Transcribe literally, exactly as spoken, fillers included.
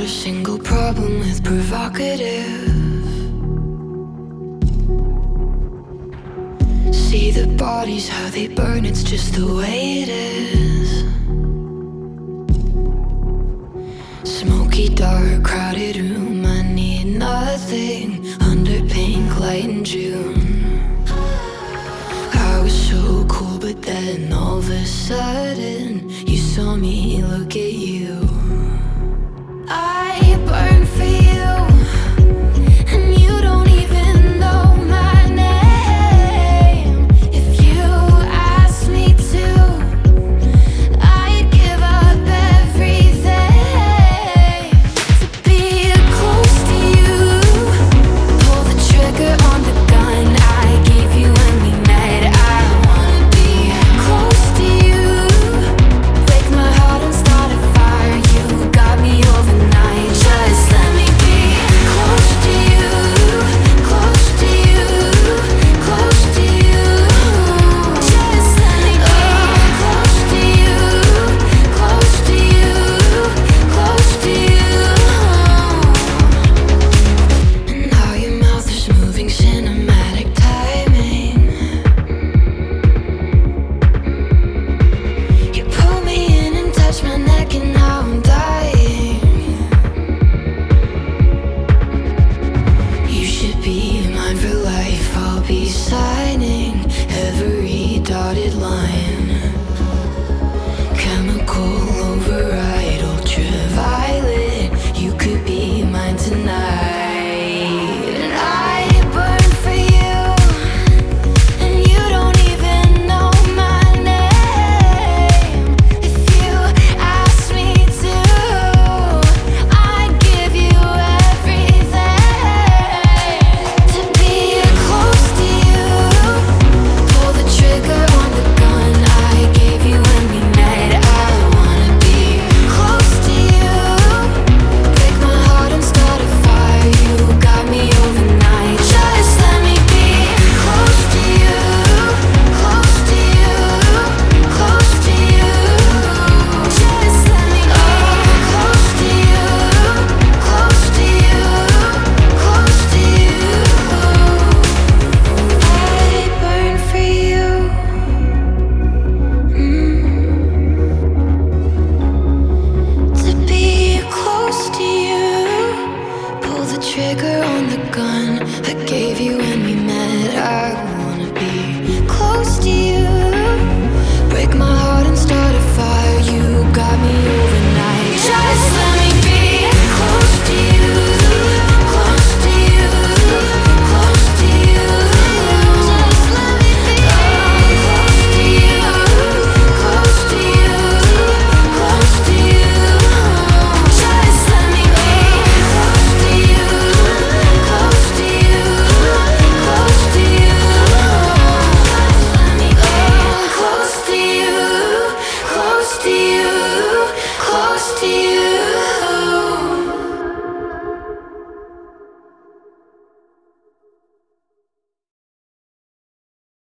a single problem with provocative. See the bodies, how they burn, it's just the way it is. Smoky, dark, crowded room, I need nothing under pink light in June. I was so cool, but then all of a sudden you saw me look at you. I burn for you, and you don't even know my name. If you asked me to, I'd give up everything to be close to you. Pull the trigger on the gun I gave you when we met. I wanna be close to you. Break my heart and start a fire. You got me overnight. Just let me be close to you, close to you, close to you. Just let me be close to you, close to you, close to you. And now your mouth is moving, cinematic timing. You pull me in and touch my neck, and now I'm dying. You should be mine for life, I'll be silent.